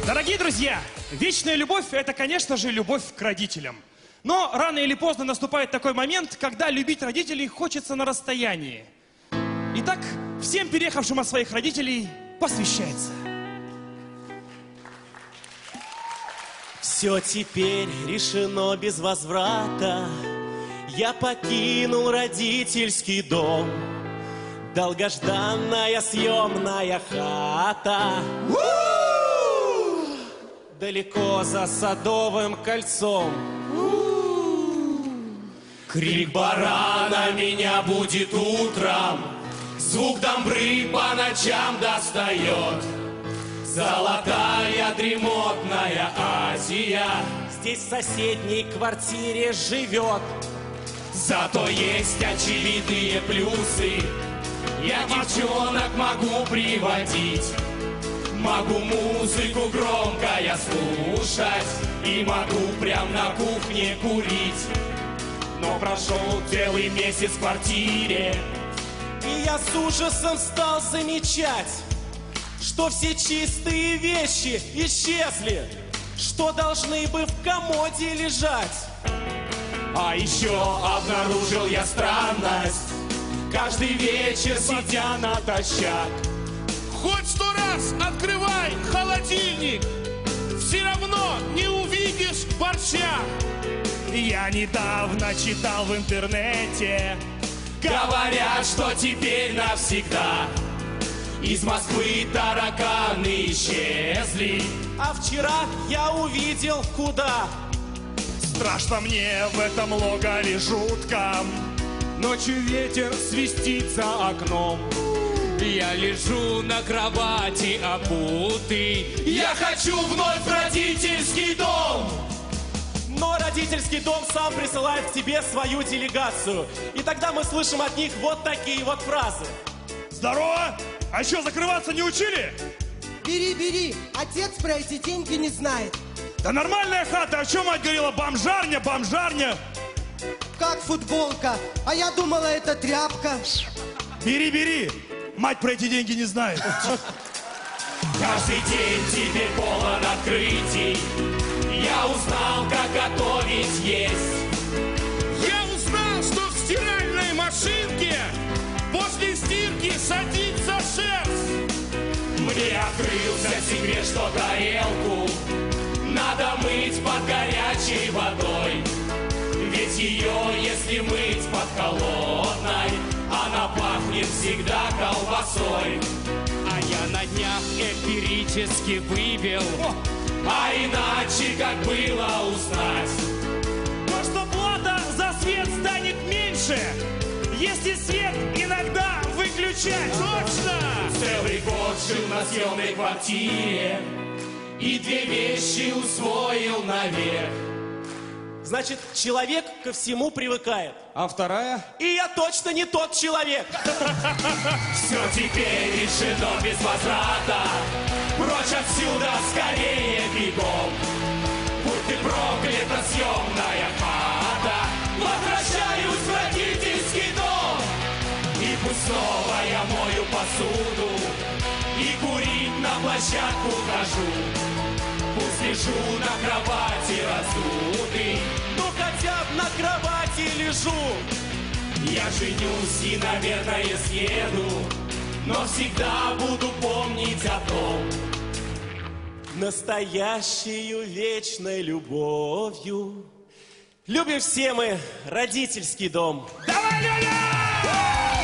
Дорогие друзья, вечная любовь – это, конечно же, любовь к родителям. Но рано или поздно наступает такой момент, когда любить родителей хочется на расстоянии. Итак, всем переехавшим от своих родителей посвящается. Все теперь решено без возврата. Я покинул родительский дом. Долгожданная съемная хата. Далеко за Садовым кольцом. Крик барана меня будет утром. Звук домбры по ночам достает. Золотая дремотная Азия здесь в соседней квартире живет. Зато есть очевидные плюсы. Я девчонок могу приводить. Могу музыку громко я слушать. И могу прям на кухне курить. Но прошел целый месяц в квартире, и я с ужасом стал замечать, что все чистые вещи исчезли, что должны бы в комоде лежать. А еще обнаружил я странность. Каждый вечер, сидя натощак, хоть 100 раз открывай холодильник, все равно не увидишь борща. Я недавно читал в интернете, говорят, что теперь навсегда из Москвы тараканы исчезли. А вчера я увидел куда. страшно мне в этом логове жутком. Ночью ветер свистит за окном. Я лежу на кровати обутый. Я хочу вновь в родительский дом. Но родительский дом сам присылает к тебе свою делегацию. И тогда мы слышим от них вот такие вот фразы. Здорово! А что, закрываться не учили? Бери, бери, отец про эти деньги не знает. Да нормальная хата, о чем мать говорила? Бомжарня, бомжарня. Как футболка, а я думала, это тряпка. Бери, бери, мать про эти деньги не знает. Каждый день теперь полон открытий. Я узнал, как готовить есть. Я узнал, что в стиральной машинке после стирки садится шерсть. Мне открылся секрет, что тарелку надо мыть под горячей водой. Ведь ее, если мыть под холодной, она пахнет всегда колбасой. А я на днях эмпирически вывел, а иначе как было узнать? То, что плата за свет станет меньше, если свет иногда выключать. Точно! Целый год жил на съемной квартире и 2 вещи усвоил наверх. Значит, человек ко всему привыкает. А вторая? И я точно не тот человек. Все теперь решено без возврата. Прочь отсюда скорее бегом. Будь ты проклята, съемная хата. Возвращаюсь в родительский дом. И пусть снова я мою посуду и курить на площадку хожу. Пусть лежу на кровати раздутый, но хотя бы на кровати лежу. Я женюсь и, наверное, съеду, но всегда буду помнить о том. Настоящую вечной любовью любим все мы родительский дом. Давай, Лёля!